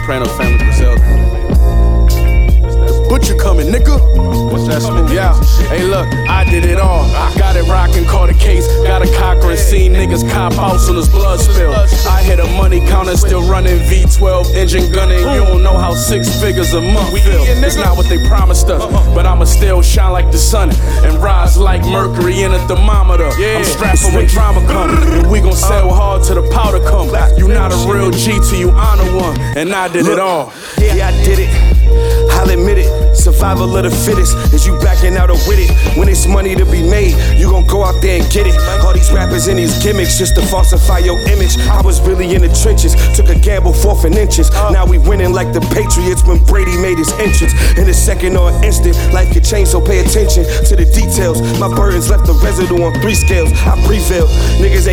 Soprano family, Brazil. Butcher coming, nigga. What's that smooth? Yeah. Hey, look, I did it all. Got it rockin', caught a case. Got a cocker and seen niggas cop out on his blood spill. I hit a money counter, still running V12 engine gunning. You don't know how 6 figures a month feel. It's not what they promised us, but I'ma still shine like the sun and rise like Mercury in a thermometer. I'm strapping when drama come, and we gon' sell hard till the powder come. You not a real G till you honor one, and I did it all. Yeah, I did it. I'll admit it. Survival of the fittest. Is you backing out or with it? When it's money to be made, you gon' go out there and get it. All these rappers and these gimmicks just to falsify your image. I was really in the trenches, took a gamble 4th and inches. Now we winning like the Patriots when Brady made his entrance. In a second or an instant, life could change, so pay attention to the details. My burdens left a residue on 3 scales. I prevailed. Niggas ain't